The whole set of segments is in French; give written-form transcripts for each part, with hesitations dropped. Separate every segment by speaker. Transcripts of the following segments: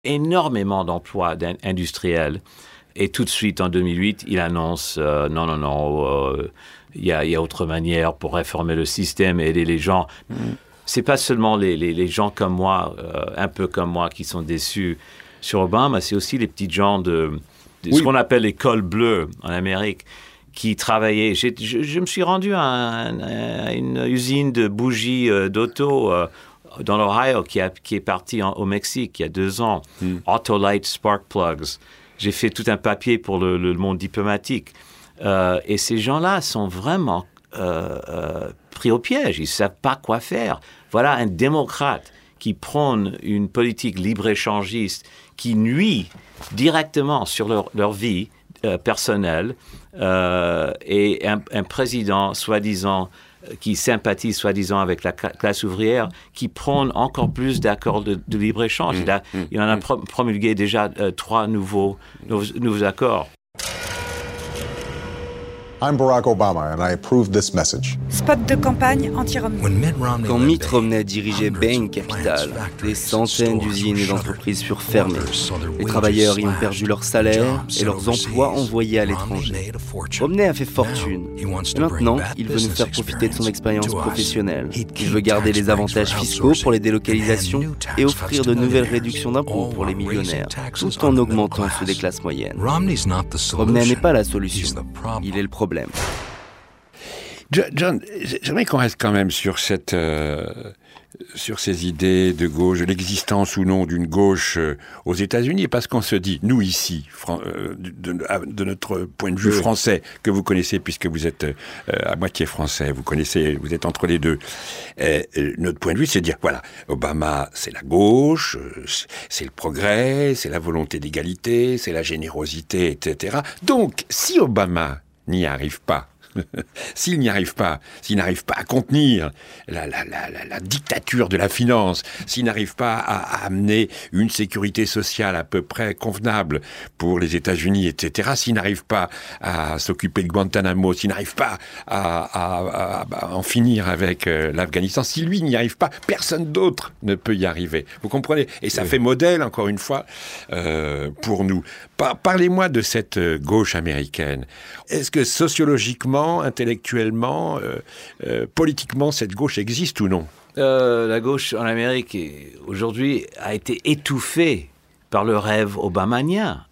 Speaker 1: énormément d'emplois industriels. Et tout de suite, en 2008, il annonce non, il y a autre manière pour réformer le système et aider les gens. C'est pas seulement les gens comme moi, un peu comme moi, qui sont déçus sur Obama, c'est aussi les petits gens de ce qu'on appelle les cols bleus en Amérique, qui travaillaient. Je me suis rendu à une usine de bougies d'auto dans l'Ohio qui est partie au Mexique il y a 2 ans. Autolite Spark Plugs. J'ai fait tout un papier pour le monde diplomatique. Et ces gens-là sont vraiment pris au piège. Ils ne savent pas quoi faire. Voilà un démocrate qui prône une politique libre-échangiste qui nuit directement sur leur vie personnelle et un président soi-disant qui sympathise soi-disant avec la classe ouvrière, qui prône encore plus d'accords de libre-échange. Il en a promulgué déjà 3 nouveaux accords.
Speaker 2: I'm Barack Obama and I approve this message.
Speaker 3: Spot de campagne anti-Romney.
Speaker 4: Quand Mitt Romney dirigeait Bain Capital, des centaines d'usines et d'entreprises furent fermées. Les travailleurs y ont perdu leur salaire et leurs emplois envoyés à l'étranger. Romney a fait fortune. Et maintenant, il veut nous faire profiter de son expérience professionnelle. Il veut garder les avantages fiscaux pour les délocalisations et offrir de nouvelles réductions d'impôts pour les millionnaires, tout en augmentant ceux des classes moyennes. Romney n'est pas la solution. Il est le problème.
Speaker 5: John, j'aimerais qu'on reste quand même sur ces idées de gauche, de l'existence ou non d'une gauche aux États-Unis, parce qu'on se dit, nous ici, de notre point de vue français, que vous connaissez puisque vous êtes à moitié français, vous êtes entre les deux. Notre point de vue, c'est de dire, voilà, Obama, c'est la gauche, c'est le progrès, c'est la volonté d'égalité, c'est la générosité, etc. Donc, si Obama n'y arrive pas, s'il n'arrive pas à contenir la dictature de la finance, s'il n'arrive pas à amener une sécurité sociale à peu près convenable pour les États-Unis, etc., s'il n'arrive pas à s'occuper de Guantanamo, s'il n'arrive pas à en finir avec l'Afghanistan, si lui n'y arrive pas, personne d'autre ne peut y arriver. Vous comprenez ? Et ça fait modèle, encore une fois, pour nous. Parlez-moi de cette gauche américaine. Est-ce que sociologiquement, intellectuellement, politiquement, cette gauche existe ou non ?
Speaker 1: La gauche en Amérique, aujourd'hui, a été étouffée par le rêve obamanien.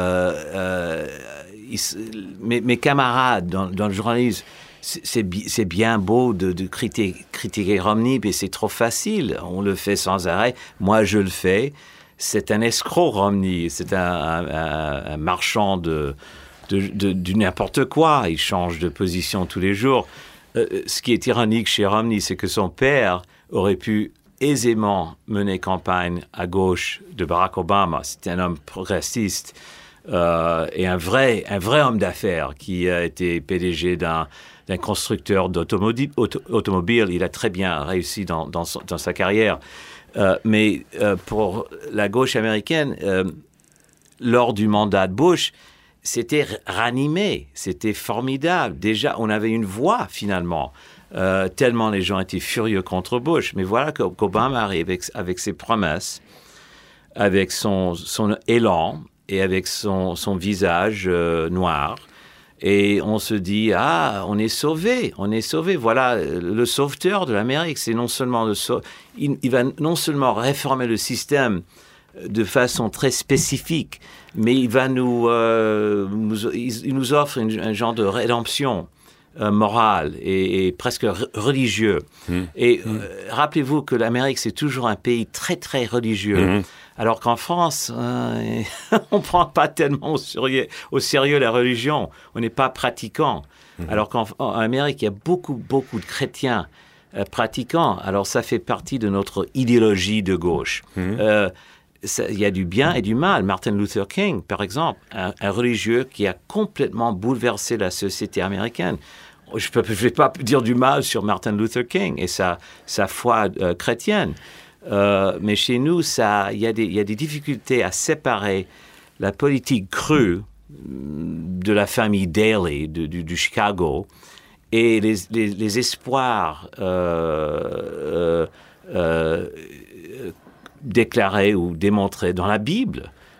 Speaker 1: Mes camarades dans le journalisme, c'est bien beau de critiquer Romney, mais c'est trop facile. On le fait sans arrêt. Moi, je le fais. C'est un escroc, Romney. C'est un marchand de n'importe quoi. Il change de position tous les jours. Ce qui est ironique chez Romney, c'est que son père aurait pu aisément mener campagne à gauche de Barack Obama. C'est un homme progressiste et un vrai homme d'affaires qui a été PDG d'un constructeur d'automobile. Il a très bien réussi dans sa carrière. Mais pour la gauche américaine, lors du mandat de Bush, c'était ranimé, c'était formidable. Déjà, on avait une voix, finalement, tellement les gens étaient furieux contre Bush. Mais voilà qu'Obama arrive avec ses promesses, avec son élan et avec son visage noir. Et on se dit, on est sauvé. Voilà, le sauveteur de l'Amérique, c'est non seulement il va non seulement réformer le système de façon très spécifique, mais il va il nous offre un genre de rédemption morale et presque religieux. Rappelez-vous que l'Amérique, c'est toujours un pays très, très religieux. Alors qu'en France, on ne prend pas tellement au sérieux la religion. On n'est pas pratiquant. Alors qu'en Amérique, il y a beaucoup, beaucoup de chrétiens pratiquants. Alors ça fait partie de notre idéologie de gauche. Il y a du bien et du mal. Martin Luther King, par exemple, un religieux qui a complètement bouleversé la société américaine. Je ne vais pas dire du mal sur Martin Luther King et sa foi chrétienne. Mais chez nous, il y a des difficultés à séparer la politique crue de la famille Daley, du Chicago, et les espoirs déclaré ou démontré dans la Bible.